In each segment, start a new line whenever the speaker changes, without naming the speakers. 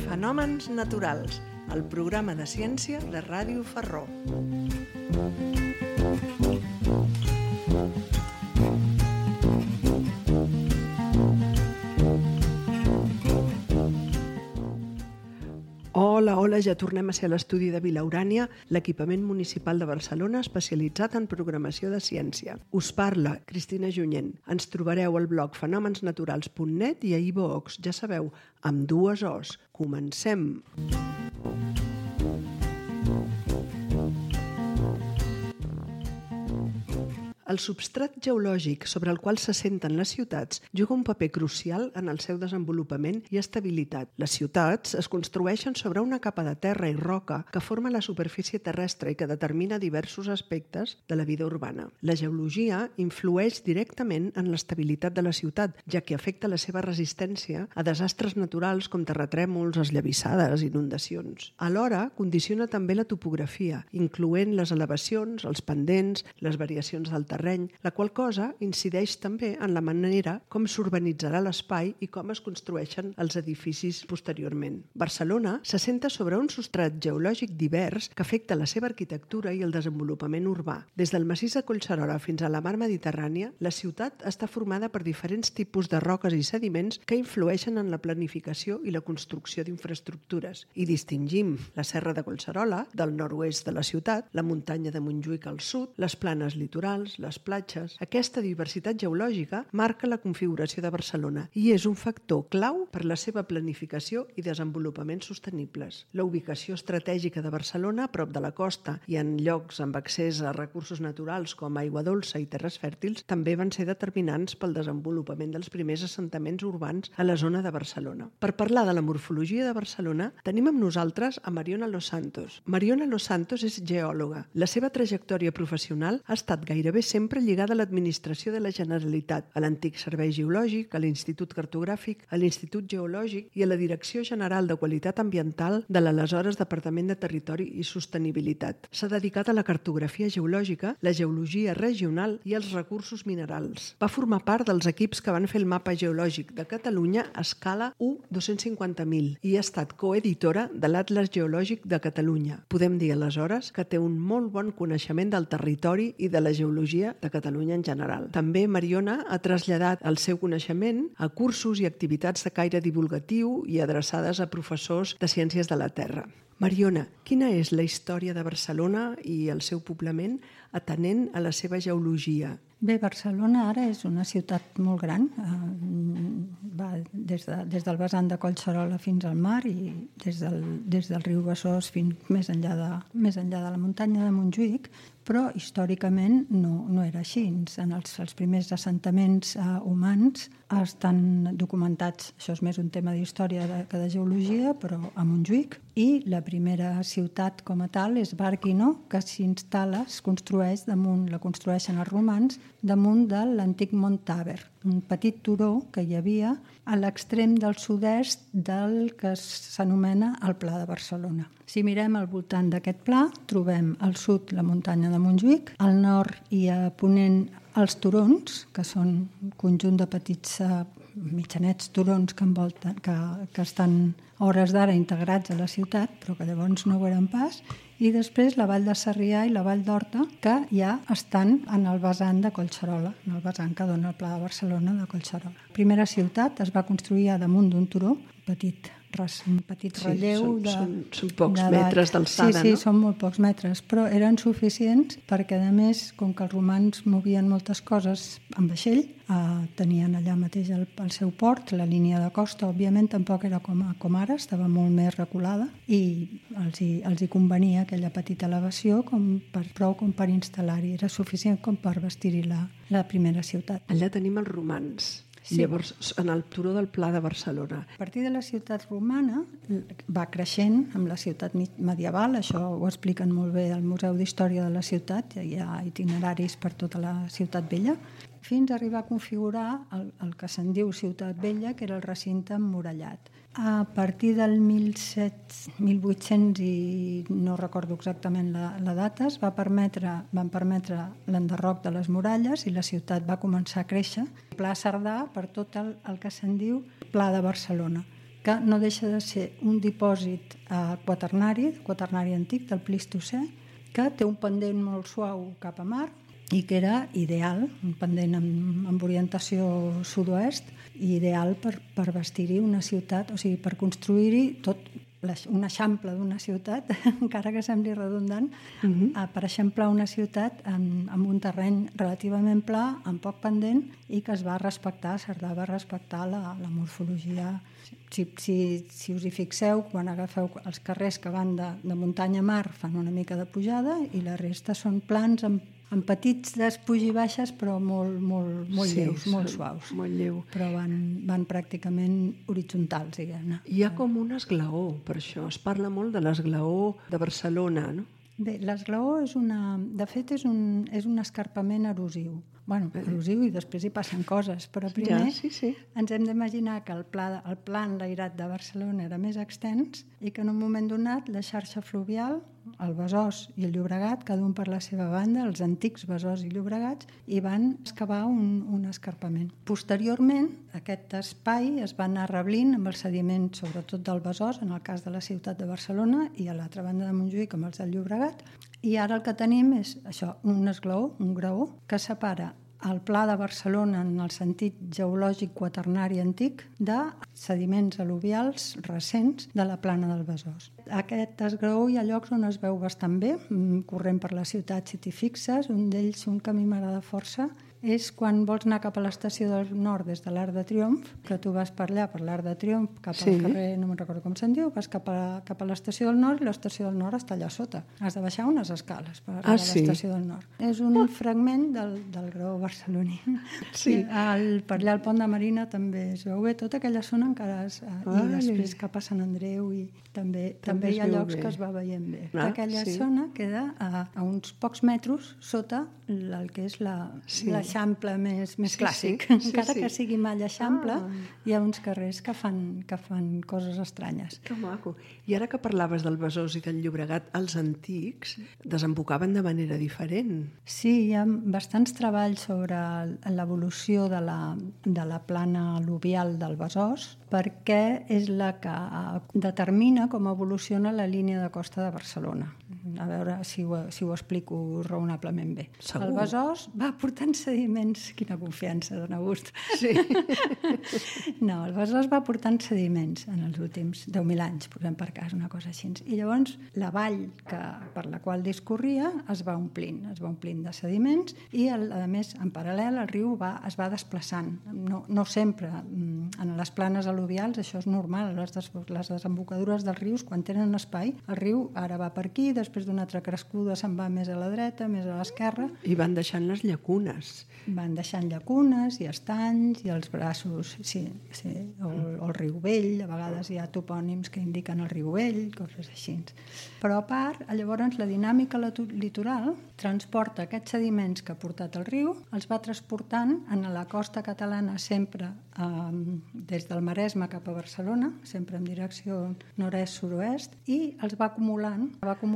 Fenòmens naturals, el programa de ciència de Ràdio Ferró. Hola, ja tornem a ser a l'estudi de Vila Urània, l'equipament municipal de Barcelona especialitzat en programació de ciència. Us parla Cristina Junyent. Ens trobareu al blog fenomensnaturals.net i a iVoox, ja sabeu, amb 2 O's. Comencem! El substrat geològic sobre el qual s'assenten les ciutats juga un paper crucial en el seu desenvolupament i estabilitat. Les ciutats es construeixen sobre una capa de terra i roca que forma la superfície terrestre i que determina diversos aspectes de la vida urbana. La geologia influeix directament en l'estabilitat de la ciutat, ja que afecta la seva resistència a desastres naturals com terratrèmols, esllavissades, inundacions. Alhora, condiciona també la topografia, incloent les elevacions, els pendents, les variacions del terreny, la qual cosa incideix també en la manera com s'urbanitzarà l'espai i com es construeixen els edificis posteriorment. Barcelona s'assenta sobre un substrat geològic divers que afecta la seva arquitectura i el desenvolupament urbà. Des del massís de Collserola fins a la mar Mediterrània, la ciutat està formada per diferents tipus de roques i sediments que influeixen en la planificació i la construcció d'infraestructures. I distingim la serra de Collserola del nord-oest de la ciutat, la muntanya de Montjuïc al sud, les planes litorals, les platges. Aquesta diversitat geològica marca la configuració de Barcelona i és un factor clau per la seva planificació i desenvolupament sostenibles. La ubicació estratègica de Barcelona, a prop de la costa i en llocs amb accés a recursos naturals com aigua dolça i terres fèrtils, també van ser determinants pel desenvolupament dels primers assentaments urbans a la zona de Barcelona. Per parlar de la morfologia de Barcelona, tenim amb nosaltres a Mariona Los Santos. Mariona Los Santos és geòloga. La seva trajectòria professional ha estat gairebé sempre lligada a l'administració de la Generalitat, a l'antic Servei Geològic, a l'Institut Cartogràfic, a l'Institut Geològic i a la Direcció General de Qualitat Ambiental de l'aleshores Departament de Territori i Sostenibilitat. S'ha dedicat a la cartografia geològica, la geologia regional i els recursos minerals. Va formar part dels equips que van fer el mapa geològic de Catalunya a escala U250.000 i ha estat coeditora de l'Atles Geològic de Catalunya. Podem dir aleshores que té un molt bon coneixement del territori i de la geologia de Catalunya en general. També Mariona ha traslladat el seu coneixement a cursos i activitats de caire divulgatiu i adreçades a professors de ciències de la Terra. Mariona, quina és la història de Barcelona i el seu poblament atenent a la seva geologia?
Bé, Barcelona ara és una ciutat molt gran, va des del vessant de Collserola fins al mar i des del riu Besòs fins més enllà de la muntanya de Montjuïc, però històricament no era així. Els primers assentaments humans estan documentats, això és més un tema d'història que de geologia, però a Montjuïc, i la primera ciutat com a tal és Bàrquino, que s'instal·la, es construeix damunt, la construeixen els romans, damunt de l'antic Mont Tàber, un petit turó que hi havia a l'extrem del sud-est del que s'anomena el Pla de Barcelona. Si mirem al voltant d'aquest pla, trobem al sud la muntanya de Montjuïc, al nord i a ponent els turons, que són un conjunt de petits mitjanets turons que envolten, que estan a hores d'ara integrats a la ciutat, però que llavors no ho eren pas, i després la vall de Sarrià i la vall d'Horta, que ja estan en el vessant de Collserola, en el vessant que dona el Pla de Barcelona de Collserola. La primera ciutat es va construir damunt d'un turó, un petit relleu.
Són pocs metres d'alçada,
no? Sí, són molt pocs metres, però eren suficients perquè, a més, com que els romans movien moltes coses amb vaixell, tenien allà mateix el seu port, la línia de costa, òbviament, tampoc era com ara, estava molt més reculada i els hi convenia aquella petita elevació prou com per instal·lar-hi. Era suficient com per vestir-hi la primera ciutat.
Allà tenim els romans. Sí. Llavors, en el turó del Pla de Barcelona.
A partir de la ciutat romana va creixent amb la ciutat medieval, això ho expliquen molt bé al Museu d'Història de la Ciutat, hi ha itineraris per tota la ciutat vella, fins a arribar a configurar el que se'n diu Ciutat Vella, que era el recinte emmurallat. A partir del 1800 i no recordo exactament la data, van permetre l'enderroc de les muralles i la ciutat va començar a créixer. Pla Cerdà per tot el que se'n diu Pla de Barcelona. que no deixa de ser un dipòsit quaternari antic del Plistocè, que té un pendent molt suau cap a mar i que era ideal, un pendent amb orientació sud-oest, i ideal per bastir-hi una ciutat, o sigui, per construir-hi tot un eixample d'una ciutat, encara que sembli redundant, per eixamplar una ciutat amb un terreny relativament pla, amb poc pendent, i que es va respectar, Cerdà va respectar la morfologia. Si us hi fixeu, quan agafeu els carrers que van de muntanya a mar, fan una mica de pujada, i la resta són plans amb petits despuig i baixes, però molt lleus, molt suaus.
Molt lleu.
Però van pràcticament horitzontals, diguem-ne.
Hi ha com un esglaó, per això. Es parla molt de l'esglaó de Barcelona, no?
Bé, l'esglaó de fet és un escarpament erosiu. Erosiu, i després hi passen coses, però primer ens hem d'imaginar que el pla enlairat de Barcelona era més extens i que en un moment donat la xarxa fluvial, el Besòs i el Llobregat, cada un per la seva banda, els antics Besòs i Llobregats, hi van excavar un escarpament. Posteriorment, aquest espai es va anar reblint amb els sediments, sobretot del Besòs, en el cas de la ciutat de Barcelona, i a l'altra banda de Montjuïc amb els del Llobregat, i ara el que tenim és això, un esglaó, un graó, que separa el Pla de Barcelona en el sentit geològic quaternari antic de sediments al·luvials recents de la plana del Besòs. Aquest esglaó hi ha llocs on es veu bastant bé, corrent per la ciutat si t'hi fixes. Un d'ells, un que a mi m'agrada força, és quan vols anar cap a l'Estació del Nord des de l'Arc de Triomf, que tu vas per allà, per l'Arc de Triomf, cap al carrer, no me'n recordo com se'n diu, vas cap a l'Estació del Nord, i l'Estació del Nord està allà sota. Has de baixar unes escales per arribar a l'Estació del Nord. És un fragment del graó barceloní. Per allà al Pont de Marina també es veu bé, tota aquella zona encara i després cap a Sant Andreu, i també hi ha llocs que es va veient bé. Aquella zona queda a uns pocs metres sota el que és l'eixample més clàssic. Encara que sigui malla eixample, hi ha uns carrers que fan coses estranyes.
Que maco. I ara que parlaves del Besòs i del Llobregat, els antics desembocaven de manera diferent.
Sí, hi ha bastants treballs sobre l'evolució de la plana al·luvial del Besòs, perquè és la que determina com evoluciona la línia de costa de Barcelona. A veure si ho explico raonablement bé.
Segur.
El Besòs va portant sediments... Quina confiança, dona gust.
Sí.
No, el Besòs va portant sediments en els últims 10.000 anys, posem per cas, una cosa així. I llavors la vall per la qual discorria es va omplint de sediments, i a més, en paral·lel, el riu es va desplaçant. No sempre. En les planes al·luvials això és normal. Les desembocadures dels rius, quan tenen espai, el riu ara va per aquí, després d'una altra crescuda se'n va més a la dreta, més a l'esquerra.
I van deixant les llacunes.
Van deixant llacunes i estanys i els braços, o el riu Vell, a vegades hi ha topònims que indiquen el riu Vell, coses així. Però a part, llavors la dinàmica litoral transporta aquests sediments que ha portat el riu, els va transportant a la costa catalana sempre des del Maresme cap a Barcelona, sempre en direcció nord-est-sud-oest, i els va acumulant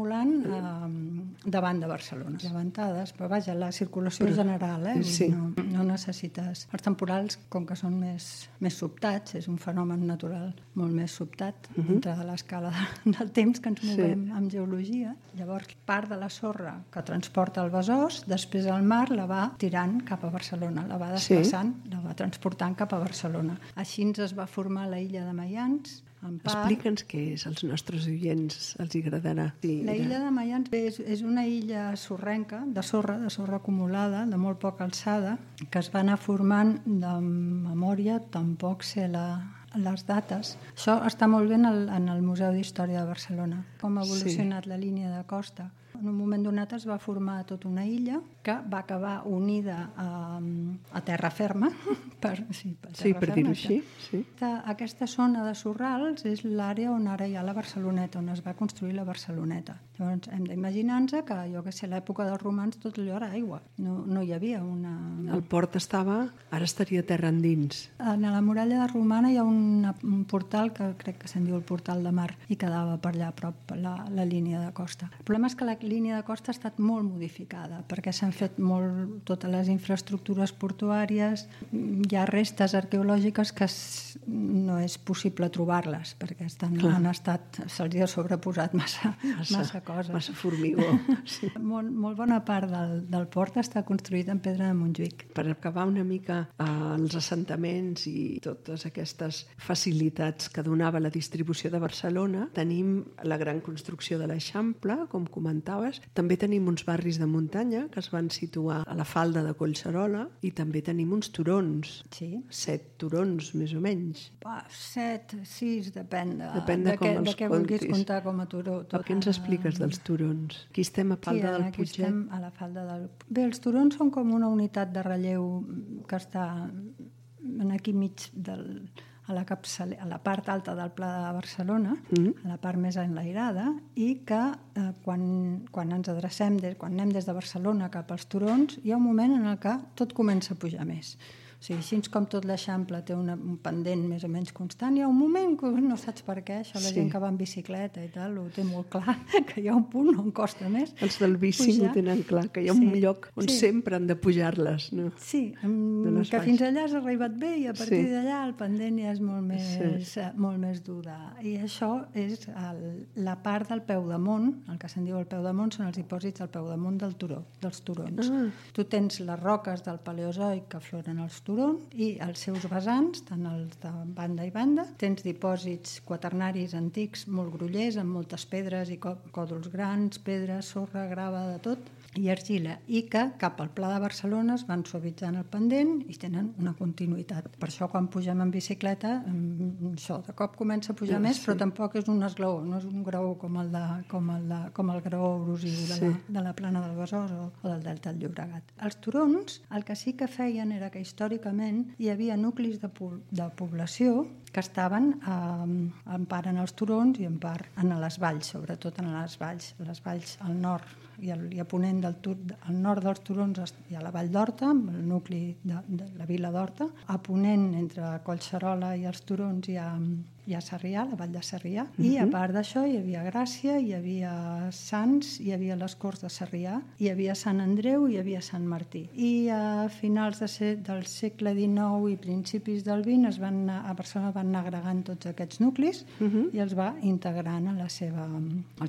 davant de Barcelona. Levantades, però vaja, la circulació general, no necessites... Els temporals, com que són més sobtats, és un fenomen natural molt més sobtat dintre de l'escala del temps que ens movem amb geologia. Llavors, part de la sorra que transporta el Besòs, després el mar la va tirant cap a Barcelona, la va desplaçant, la va transportant cap a Barcelona. Així es va formar la illa de Maians.
Explica'ns què és, als nostres oients els agradarà.
La illa de Maians és una illa sorrenca, de sorra acumulada, de molt poca alçada, que es va anar formant de memòria, tampoc sé les dates. Això està molt bé en el Museu d'Història de Barcelona, com ha evolucionat la línia de costa. En un moment donat es va formar tota una illa que va acabar unida a terra ferma. Per
dir-ho així.
Aquesta zona de sorrals és l'àrea on ara hi ha la Barceloneta, on es va construir la Barceloneta. Llavors hem d'imaginar-nos que, a l'època dels romans tot allò era aigua. No hi havia una...
El port ara estaria terra endins.
A la muralla romana hi ha un portal que crec que se'n diu el portal de mar, i quedava per allà a prop la línia de costa. El problema és que la línia de costa ha estat molt modificada perquè s'han fet totes les infraestructures portuàries, hi ha restes arqueològiques que no és possible trobar-les perquè se'ls ha sobreposat massa coses.
Massa formigó. Sí.
Molt bona part del port està construït en pedra de Montjuïc.
Per acabar una mica els assentaments i totes aquestes facilitats que donava la distribució de Barcelona, tenim la gran construcció de l'Eixample, com comentaves. També tenim uns barris de muntanya que es van situar a la falda de Collserola i també tenim uns turons.
Sí.
7 turons, més o menys.
7, 6, depèn de
què
vulguis contar com a turó.
Què ens expliques dels turons? Aquí estem a Falda del Putxet.
Aquí estem a la Falda del... Bé, els turons són com una unitat de relleu que està aquí mig a la part alta del Pla de Barcelona, a la part més enlairada, i que quan ens adrecem, quan anem des de Barcelona cap als turons, hi ha un moment en el que tot comença a pujar més. O sigui, així com tot l'Eixample té un pendent més o menys constant, hi ha un moment que no saps per què, això la gent que va en bicicleta i tal, ho té molt clar, que hi ha un punt on costa més.
Els del bici ho tenen clar, que hi ha un lloc on sempre han de pujar-les. No?
Sí, que fins allà has arribat bé i a partir d'allà el pendent ja és molt més dur. I això és la part del peu damunt, el que se'n diu el peu damunt són els dipòsits al peu damunt del turó, dels turons. Tu tens les roques del Paleozoic que afloren els turons i els seus vessants, tant els de banda i banda, tens dipòsits quaternaris antics molt grollers, amb moltes pedres i còdols grans, pedres, sorra, grava, de tot, i argila, i que cap al Pla de Barcelona es van suavitzant el pendent i tenen una continuïtat. Per això quan pugem en bicicleta, això de cop comença a pujar més, però tampoc és un esglaó, no és un graó com el graó erosiu de la Plana del Besòs o del Delta del Llobregat. Els turons, el que sí que feien era que històricament hi havia nuclis de població que estaven en part en els turons i en part en les valls, sobretot en les valls al nord i a ponent al nord dels turons hi ha la Vall d'Horta, el nucli de la vila d'Horta. A ponent, entre Collserola i els turons, hi ha Sarrià, la Vall de Sarrià, i a part d'això hi havia Gràcia, hi havia Sants, hi havia les Corts de Sarrià, hi havia Sant Andreu i hi havia Sant Martí. I a finals del segle XIX i principis del XX a Barcelona van anar agregant tots aquests nuclis i els va integrant en la seva... els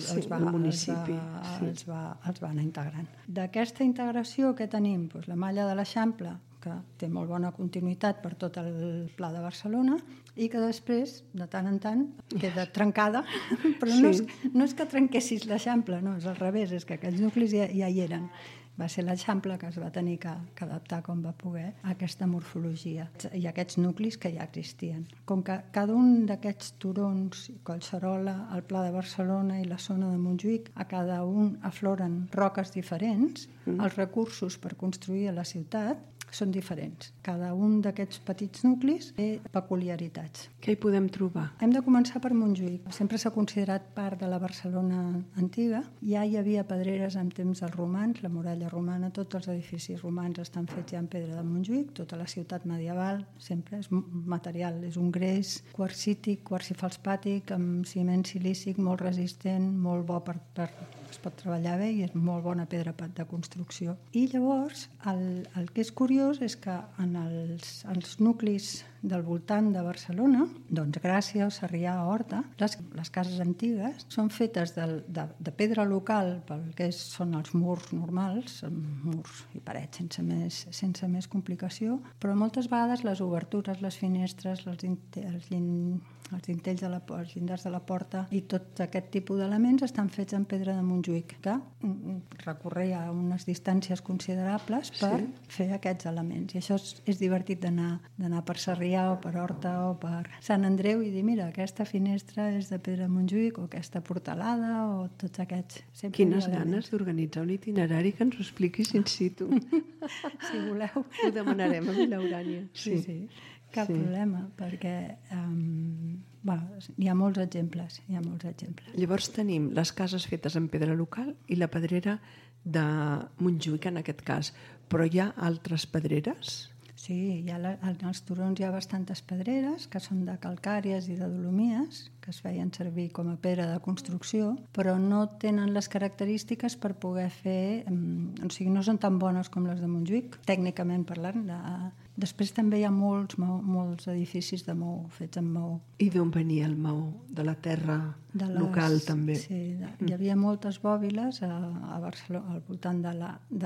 va anar integrant. D'aquesta integració què tenim? Doncs la malla de l'Eixample, que té molt bona continuïtat per tot el Pla de Barcelona i que després, de tant en tant, queda trencada, però no és que trenquessis l'Eixample, no, és al revés, és que aquells nuclis ja hi eren. Va ser l'Eixample que es va tenir que adaptar com va poder a aquesta morfologia i aquests nuclis que ja existien. Com que cada un d'aquests turons, Collserola, el Pla de Barcelona i la zona de Montjuïc, a cada un afloren roques diferents, els recursos per construir a la ciutat són diferents. Cada un d'aquests petits nuclis té peculiaritats.
Què hi podem trobar?
Hem de començar per Montjuïc. Sempre s'ha considerat part de la Barcelona antiga. Ja hi havia pedreres en temps dels romans, la muralla romana, tots els edificis romans estan fets ja en pedra de Montjuïc, tota la ciutat medieval sempre és material, és un gres quarcític, quarcifelspàtic, amb ciment silícic molt resistent, molt bo es pot treballar bé i és molt bona pedra de construcció. I llavors el que és curiós és que en els nuclis del voltant de Barcelona, doncs Gràcia o Sarrià o Horta, les cases antigues són fetes de pedra local pel que són els murs normals, murs i parets sense més complicació, però moltes vegades les obertures, les finestres, els dintells els llindars de la porta i tot aquest tipus d'elements estan fets en pedra de Montjuïc, que recorria unes distàncies considerables per fer aquests elements. I això és divertit d'anar per Sarrià o per Horta o per Sant Andreu i dir, mira, aquesta finestra és de pedra de Montjuïc o aquesta portalada o tots aquests.
Quines ganes d'organitzar un itinerari que ens ho expliquis in situ.
Si voleu.
Ho demanarem a Vilaurània.
Sí. Cap problema, perquè hi ha molts exemples.
Llavors tenim les cases fetes en pedra local i la pedrera de Montjuïc en aquest cas. Però hi ha altres pedreres?
Sí, als turons hi ha bastantes pedreres que són de calcàries i de dolomies, que es feien servir com a pedra de construcció, però no tenen les característiques per poder fer... O sigui, no són tan bones com les de Montjuïc, tècnicament parlant. Després també hi ha molts edificis de maó, fets amb maó.
I d'on venia el maó? De la terra local, també?
Sí, hi havia moltes bòbiles a Barcelona, al voltant de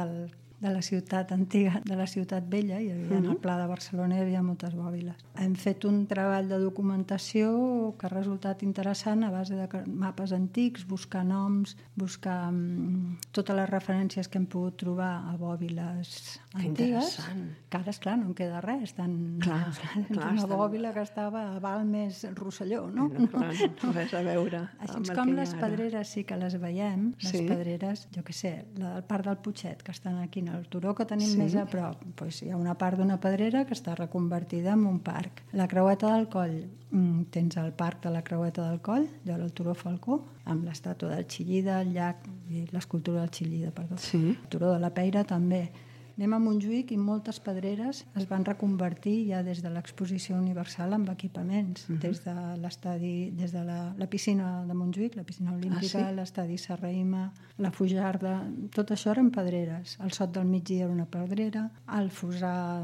la ciutat antiga, de la ciutat vella, hi havia en el Pla de Barcelona hi havia moltes bòbiles. Hem fet un treball de documentació que ha resultat interessant a base de mapes antics, buscar noms, buscar totes les referències que hem pogut trobar a bòbiles antigues. Que ara, esclar, no en queda res. Una bòbila que estava a Balmes, Rosselló, no?
Clar, res a veure.
Així com les pedreres sí que les veiem, les pedreres, jo què sé, el Parc del Putxet, que estan aquí al turó que tenim més a prop, doncs hi ha una part d'una pedrera que està reconvertida en un parc. La Creueta del Coll, tens el parc de la Creueta del Coll, allò al turó Falcó, amb l'estàtua del Chillida, el llac i l'escultura del Chillida, perdó. El turó de la Peira també. Anem a Montjuïc i moltes pedreres es van reconvertir ja des de l'exposició universal amb equipaments, des de l'estadi, des de la piscina de Montjuïc, la piscina olímpica, l'estadi Serraïma, la Fujarda, tot això eren pedreres. El Sot del Migdia era una pedrera, el Fusar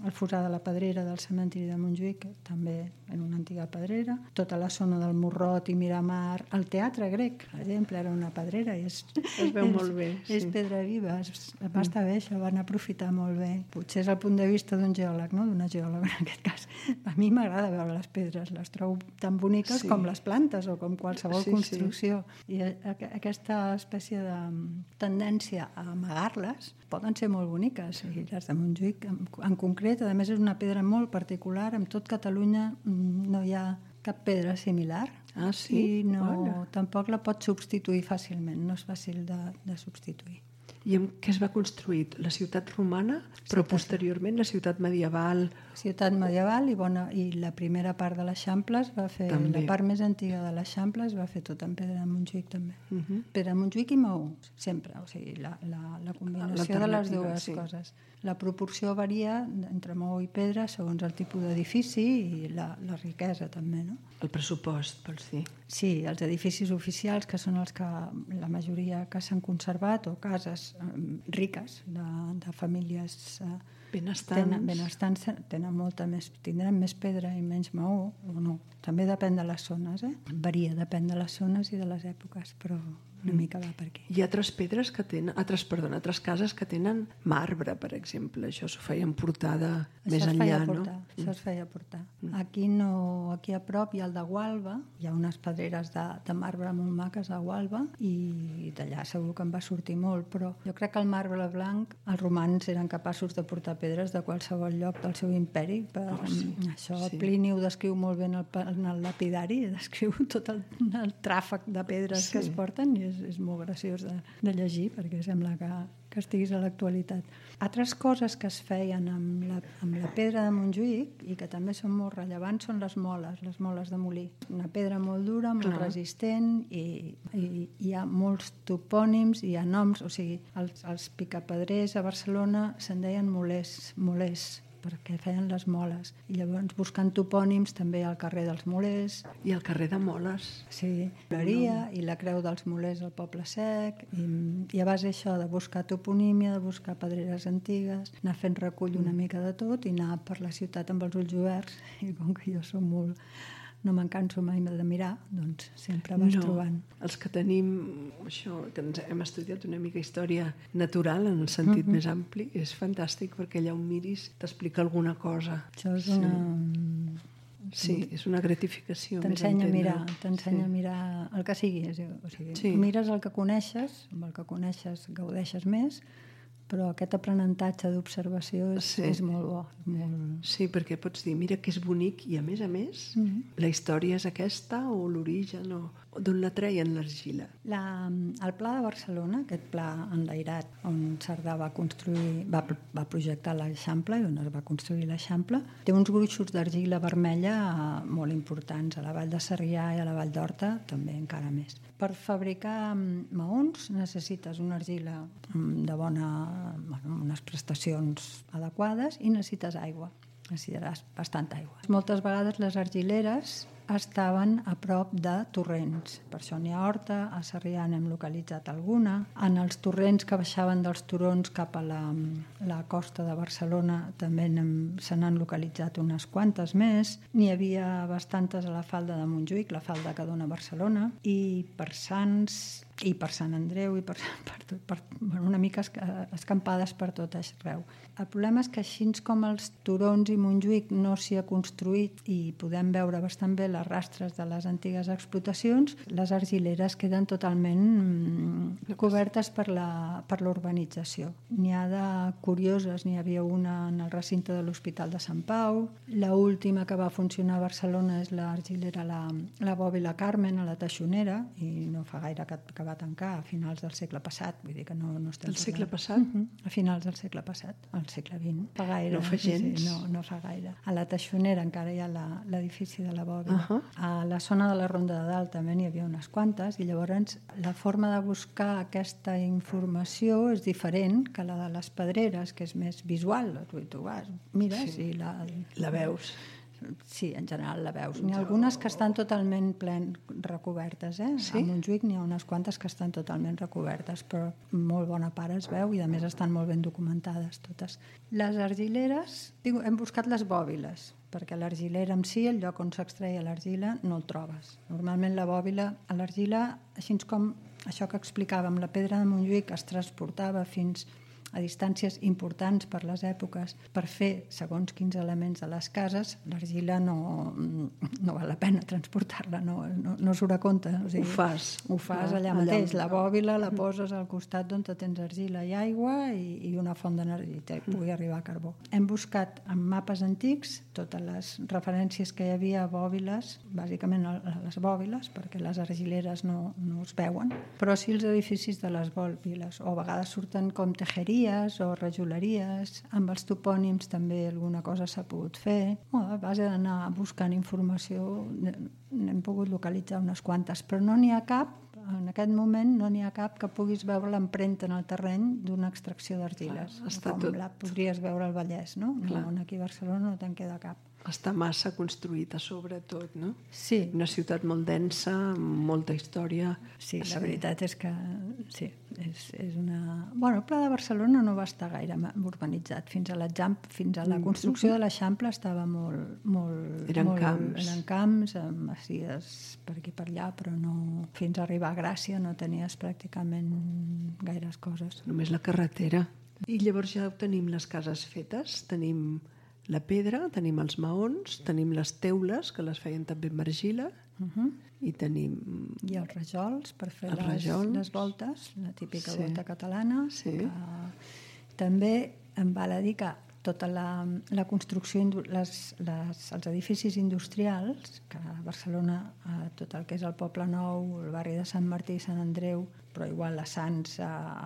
de la Pedrera del cementiri de Montjuïc també era una antiga pedrera, tota la zona del Morrot i Miramar, el Teatre Grec, per exemple, era una pedrera i es
veu molt bé.
És pedra viva, va estar bé, això van aprofitar molt bé. Potser és el punt de vista d'un geòleg, no? D'una geòloga en aquest cas. A mi m'agrada veure les pedres, les trobo tan boniques com les plantes o com qualsevol construcció. I aquesta espècie de tendència a amagar-les poden ser molt boniques. I les de Montjuïc, en concret, a més és una pedra molt particular. En tot Catalunya no hi ha cap pedra similar.
Ah, sí?
I tampoc la pots substituir fàcilment, no és fàcil de substituir.
I amb què es va construir? La ciutat romana, però posteriorment la ciutat medieval...
Ciutat medieval i la primera part de l'Eixample es va fer... La part més antiga de l'Eixample es va fer tot en pedra de Montjuïc també. Pedra de Montjuïc i maó, sempre. O sigui, la combinació de les dues coses. La proporció varia entre maó i pedra segons el tipus d'edifici i la riquesa també, no?
El pressupost, vols dir?
Sí, els edificis oficials, que són els que la majoria que s'han conservat, o cases riques de famílies benestants, tindran més pedra i menys maó, o no. També depèn de les zones, varia, depèn de les zones i de les èpoques, però una mica va per aquí.
Hi ha altres pedres que tenen, altres cases que tenen marbre, per exemple. Això s'ho feien portar més enllà, no?
Això es feia portar. Aquí no, aquí a prop hi ha el de Gualba, hi ha unes pedreres de marbre molt maques a Gualba i d'allà segur que en va sortir molt, però jo crec que el marbre blanc, els romans eren capaços de portar pedres de qualsevol lloc del seu imperi. Plini ho descriu molt bé en el lapidari, descriu tot el tràfic de pedres que es porten i és molt graciós de llegir perquè sembla que estiguis a l'actualitat. Altres coses que es feien amb la pedra de Montjuïc i que també són molt rellevants són les moles de molí. Una pedra molt dura, molt resistent i hi ha molts topònims, hi ha noms, o sigui, els picapedrers a Barcelona se'n deien molers perquè feien les moles. I llavors, buscant topònims, també al carrer dels Molers.
I al carrer de Moles.
Sí, i la Creu dels Molers al Poble Sec. I a base d'això, de buscar toponímia, de buscar pedreres antigues, anar fent recull una mica de tot i anar per la ciutat amb els ulls oberts. I com que jo som molt... no me'n canso mai de mirar, doncs sempre vas trobant.
Els que tenim això, que hem estudiat una mica història natural en el sentit més ampli, és fantàstic perquè allà on miris t'explica alguna cosa.
Això és una...
Sí, és una gratificació.
T'ensenya a mirar el que sigui. O sigui, mires el que coneixes, amb el que coneixes gaudeixes més, però aquest aprenentatge d'observació és molt bo.
Sí, perquè pots dir, mira que és bonic i a més, la història és aquesta o l'origen o D'on la treien l'argila?
El Pla de Barcelona, aquest pla enlairat on Cerdà va projectar l'Eixample i on es va construir l'Eixample, té uns gruixos d'argila vermella molt importants. A la Vall de Sarrià i a la Vall d'Horta també encara més. Per fabricar maons necessites una argila de unes prestacions adequades i necessites aigua. Necessitaràs bastanta aigua. Moltes vegades les argileres estaven a prop de torrents. Per això n'hi ha a Horta, a Sarrià n'hem localitzat alguna. En els torrents que baixaven dels turons cap a la costa de Barcelona també se n'han localitzat unes quantes més. N'hi havia bastantes a la falda de Montjuïc, la falda que dona a Barcelona, i per Sants i per Sant Andreu i una mica escampades per tot arreu. El problema és que així com els turons i Montjuïc no s'hi ha construït i podem veure bastant bé les rastres de les antigues explotacions, les argileres queden totalment cobertes per l'urbanització. N'hi ha de curioses, n'hi havia una en el recinte de l'Hospital de Sant Pau, l'última que va funcionar a Barcelona és l'argilera la Bòbila Carmen a la Teixonera, i no fa gaire que va tancar a finals del segle passat, vull dir que no estem...
El segle passat?
A finals del segle passat, al segle XX. Fa gaire.
No fa gens?
No fa gaire. A la Teixonera encara hi ha l'edifici de la Bòbila. A la zona de la Ronda de Dalt també n'hi havia unes quantes, i llavors la forma de buscar aquesta informació és diferent que la de les pedreres, que és més visual. Tu vas, mires i
la veus.
Sí, en general la veus. N'hi ha algunes que estan totalment recobertes. Sí? A Montjuïc n'hi ha unes quantes que estan totalment recobertes, però molt bona part es veu i a més estan molt ben documentades totes. Les argileres, hem buscat les bòbiles, perquè l'argilera en si, el lloc on s'extreia l'argila, no el trobes. Normalment la bòbila, a l'argila, així com això que explicàvem, la pedra de Montjuïc es transportava fins a distàncies importants per les èpoques per fer segons quins elements de les cases. L'argila no val la pena transportar-la, no surt a compte. O sigui, ho fas allà mateix. La bòbila la poses al costat d'on tens argila i aigua i una font d'energia, pugui arribar a carbó. Hem buscat en mapes antics totes les referències que hi havia a bòbiles, bàsicament a les bòbiles, perquè les argileres no es veuen, però sí els edificis de les bòbiles, o a vegades surten com tejeries o rajoleries. Amb els topònims també alguna cosa s'ha pogut fer. A base d'anar buscant informació n'hem pogut localitzar unes quantes, però no n'hi ha cap, en aquest moment no n'hi ha cap que puguis veure l'empremta en el terreny d'una extracció d'argiles. Com la podries veure al Vallès, no? Aquí a Barcelona no te'n queda cap.
Està massa construït a sobre tot, no?
Sí.
Una ciutat molt densa, amb molta història.
Sí, la veritat és que sí, és una... Bueno, el Pla de Barcelona no va estar gaire urbanitzat. Fins a la construcció de l'Eixample estava molt...
Eren camps.
Eren camps, amb masies per aquí per allà, però no... Fins a arribar a Gràcia no tenies pràcticament gaires coses.
Només la carretera. I llavors ja tenim les cases fetes, tenim la pedra, tenim els maons, tenim les teules, que les feien també amb argila, i tenim...
I els rajols, per fer les voltes, la típica volta catalana.
Sí.
També em val a dir que tota la construcció, els edificis industrials, que a Barcelona, tot el que és el Poble Nou, el barri de Sant Martí i Sant Andreu, però igual a Sants,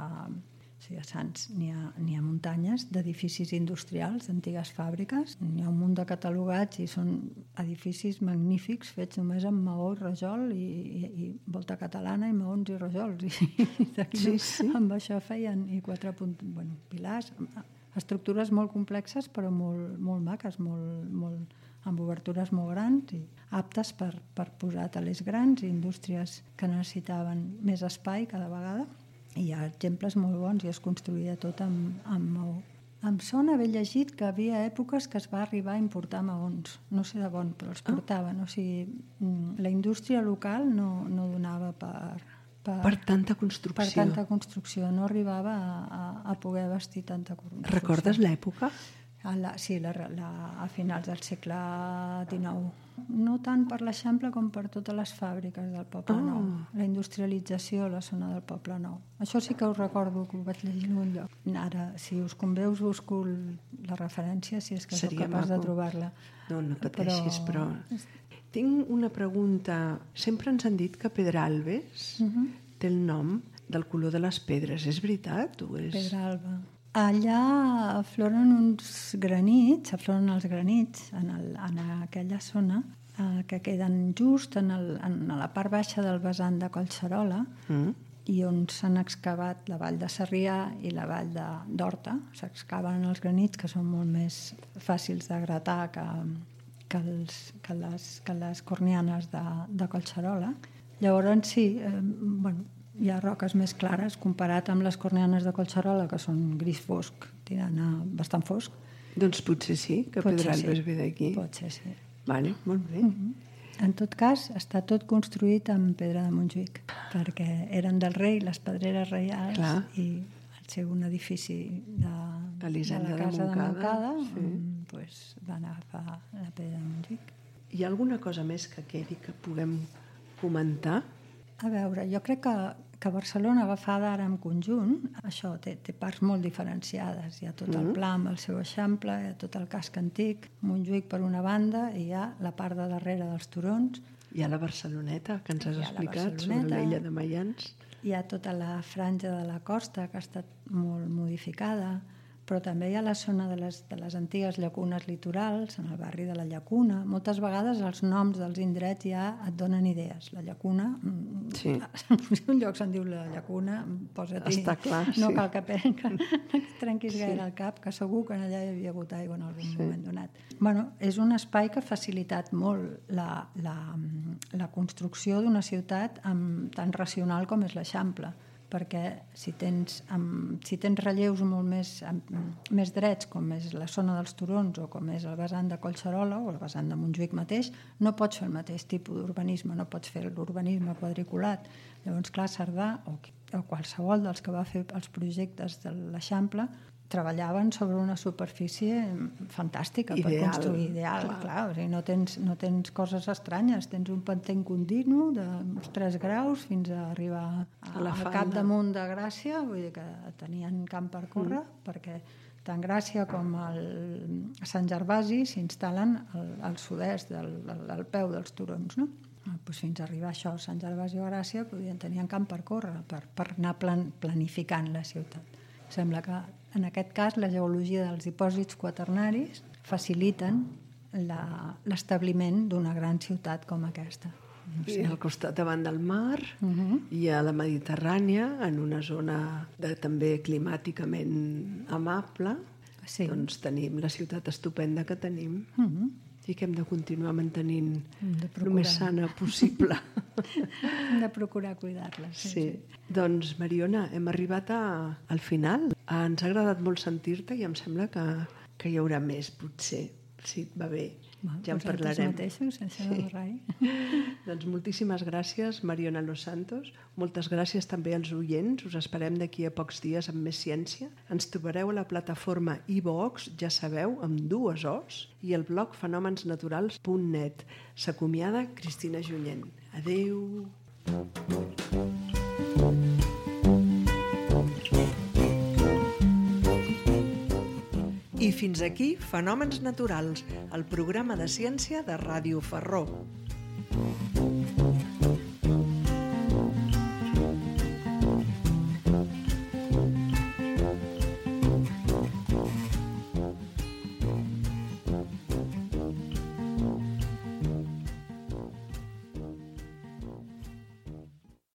a Sants n'hi ha muntanyes d'edificis industrials, d'antigues fàbriques. N'hi ha un munt de catalogats i són edificis magnífics fets només amb maó, rajol i volta catalana i maons i rajols. Sí. Amb això feien i 4 pilars, estructures molt complexes però molt maques, amb obertures molt grans i aptes per posar telers grans i indústries que necessitaven més espai cada vegada. Hi ha exemples molt bons i es construïa tot amb maó. Em sona haver llegit que hi havia èpoques que es va arribar a importar maons. No sé de bon, però els portaven. O sigui, la indústria local no donava per
tanta construcció.
Per tanta construcció. No arribava a poder vestir tanta construcció.
Recordes l'època?
Sí, a finals del segle XIX. No tant per l'Eixample com per totes les fàbriques del Poble Nou. La industrialització a la zona del Poble Nou. Això sí que ho recordo, que ho vaig llegir en un lloc. Ara, si us convé, us busco la referència, si és que sóc capaç de trobar-la.
No pateixis, però... Tinc una pregunta. Sempre ens han dit que Pedralbes té el nom del color de les pedres. És veritat?
Pedralba. Allà afloren uns granits, els granits en aquella zona que queden just en la part baixa del vessant de Collserola i on s'han excavat la vall de Sarrià i la vall d'Horta. S'excaven els granits que són molt més fàcils de gratar que les cornianes de Collserola. Llavors sí, hi ha roques més clares comparat amb les cornianes de Collserola, que són gris fosc, tirant a bastant fosc.
Doncs potser sí, que Pedralbes ve d'aquí.
Pot ser, sí.
Vale, molt bé.
En tot cas, està tot construït amb pedra de Montjuïc, perquè eren del rei, les pedreres reials, i al ser un edifici de la casa de Montcada, van agafar la pedra de Montjuïc.
Hi ha alguna cosa més que quedi que puguem comentar?
A veure, jo crec que Barcelona, agafada ara en conjunt, això té parts molt diferenciades. Hi ha tot el pla amb el seu eixample, hi ha tot el casc antic, Montjuïc per una banda, i hi ha la part de darrere dels turons.
Hi ha la Barceloneta, que ens has explicat, sobre l'illa de Maians.
Hi ha tota la franja de la costa, que ha estat molt modificada, però també hi ha la zona de les antigues llacunes litorals, en el barri de la Llacuna. Moltes vegades els noms dels indrets ja et donen idees. La Llacuna, si un lloc se'n diu la Llacuna, posa-t'hi...
Està clar,
no cal que trenquis gaire el cap, que segur que allà hi havia hagut aigua en algun moment donat. Bueno, és un espai que ha facilitat molt la construcció d'una ciutat tan racional com és l'Eixample, perquè si tens relleus molt més drets, com és la zona dels turons o com és el vessant de Collserola o el vessant de Montjuïc mateix, no pots fer el mateix tipus d'urbanisme, no pots fer l'urbanisme quadriculat. Llavors, clar, Cerdà o qualsevol dels que va fer els projectes de l'Eixample treballaven sobre una superfície fantàstica per construir, ideal. Clar, o sigui, no tens coses estranyes, tens un pantell continu d'uns 3 graus fins a arribar al capdamunt de Gràcia, vull dir que tenien camp per córrer, perquè tant Gràcia com Sant Gervasi s'instal·len al sud-est, al peu dels turons, no? Doncs fins a arribar a això, Sant Gervasi o Gràcia tenien camp per córrer, per anar planificant la ciutat. Sembla que en aquest cas la geologia dels dipòsits quaternaris faciliten l'establiment d'una gran ciutat com aquesta.
I al costat davant del mar i a la Mediterrània, en una zona també climàticament amable, doncs tenim la ciutat estupenda que tenim i que hem de continuar mantenint el més sana possible.
Hem de procurar cuidar-la.
Sí. Doncs, Mariona, hem arribat al final. Ens ha agradat molt sentir-te i em sembla que hi haurà més, potser, si et va bé. Ja en parlarem.
Mateixos, això no rai.
Doncs moltíssimes gràcies, Mariona Los Santos. Moltes gràcies també als oients. Us esperem d'aquí a pocs dies amb més ciència. Ens trobareu a la plataforma iVoox, ja sabeu, amb 2 O's, i el blog fenomensnaturals.net. S'acomiada Cristina Junyent. Adéu. I fins aquí Fenòmens Naturals, el programa de ciència de Ràdio Ferró.